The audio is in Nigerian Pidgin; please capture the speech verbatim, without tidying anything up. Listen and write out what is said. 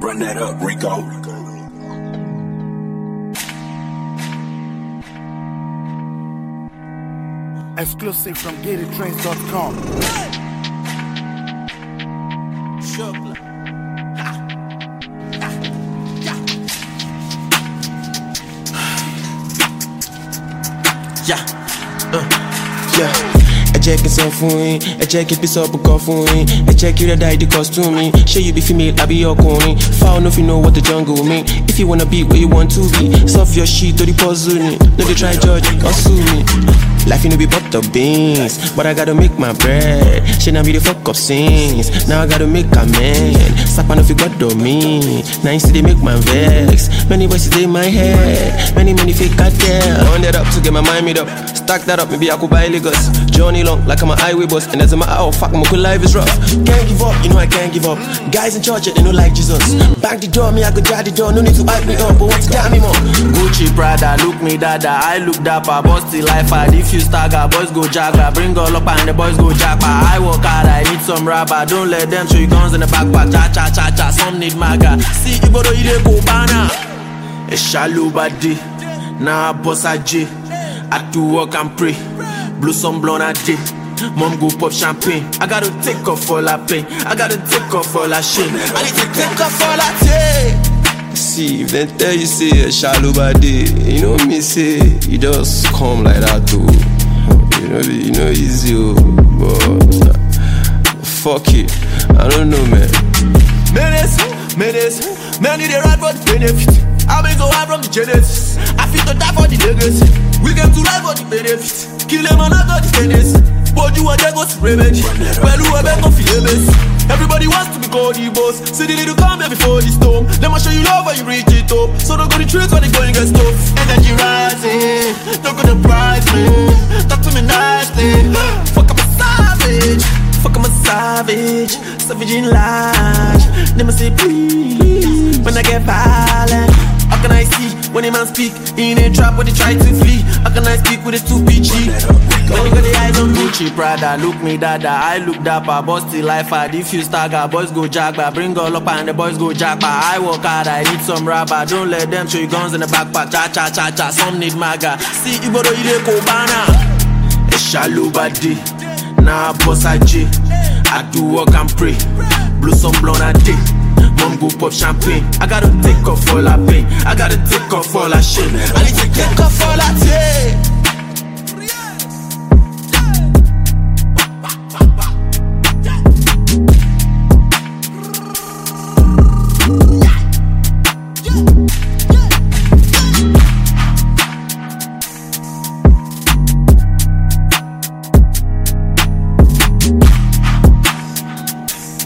Run that up, Rico. Exclusive from gated trains dot com. Yeah, uh, yeah. I check it some for me. I check it piece up a cup for me. I check you that the costume me. Show you be female, I be your coin. Found if you know what the jungle mean. If you wanna be where you want to be, solve your shit to the puzzle me. No they try judge or sue me. Life you know be butter beans, but I gotta make my bread. Shit now be the fuck up scenes. Now I gotta make a man. Stop on if you got to me. Now you see they make my vex. Many voices in my head. Many many fake goddamn. Run that up to get my mind made up. Stack that up, maybe I could buy Lagos. Journey long like I'm a highway bus. And as a matter of fact, my life is rough. Can't give up, you know I can't give up. Guys in church, they know like Jesus. Back the door, me I could drive the door. No need to hype me up, but what's got me more? Gucci, Prada, look me dada. I look dapper, busty life I if you stagger, boys go jagger. Bring all up and the boys go jackpot. I work hard, I need some rapper. Don't let them show you guns in the backpack. Cha cha cha cha, some need maga. See Ibodo ide go bana. A shallow body, nah boss a J. I do work and pray. Blow some blunt a day. Mom go pop champagne. I gotta take off all that pain. I gotta take off all that shame. I need to take off all that take. See, if they tell you say a shallow body, you know me say you just come like that too. You know, you know easy, but fuck it, I don't know, man. Menace, menace, man need a ride for the benefit. I've been so high from the Genesis. I feel to die for the legacy. We came to life for the benefit. Kill them and I got the tennis. But you are there go to revenge. Well, who are better for the everybody wants to be called the boss. See the little come here before the storm. Let me show you love when you reach it up. So don't go the tricks when they going get stuff. Energy rising, don't go to price me. Talk to me nicely. Fuck I'm a savage. Fuck I'm a savage. Savage in life. Let me say please. When I get violent, how can I see when a man speak in a trap where they try to flee? How can I speak with a stupid cheek? When you got the eyes on Gucci, Prada, look me dada. I look dapper, busty life hard. If you stagger, boys go jagba. Bring all up and the boys go jackpot. I work hard, I need some rapper. Don't let them show you guns in the backpack. Cha cha cha cha, some need maga. See Ibodo ide go bana. A shallow body, nah boss a J. I do work and pray. Blow some blunt a day. Mom go pop champagne. I gotta take off all that pain. I gotta take off all that shame. I need to take off all that pain.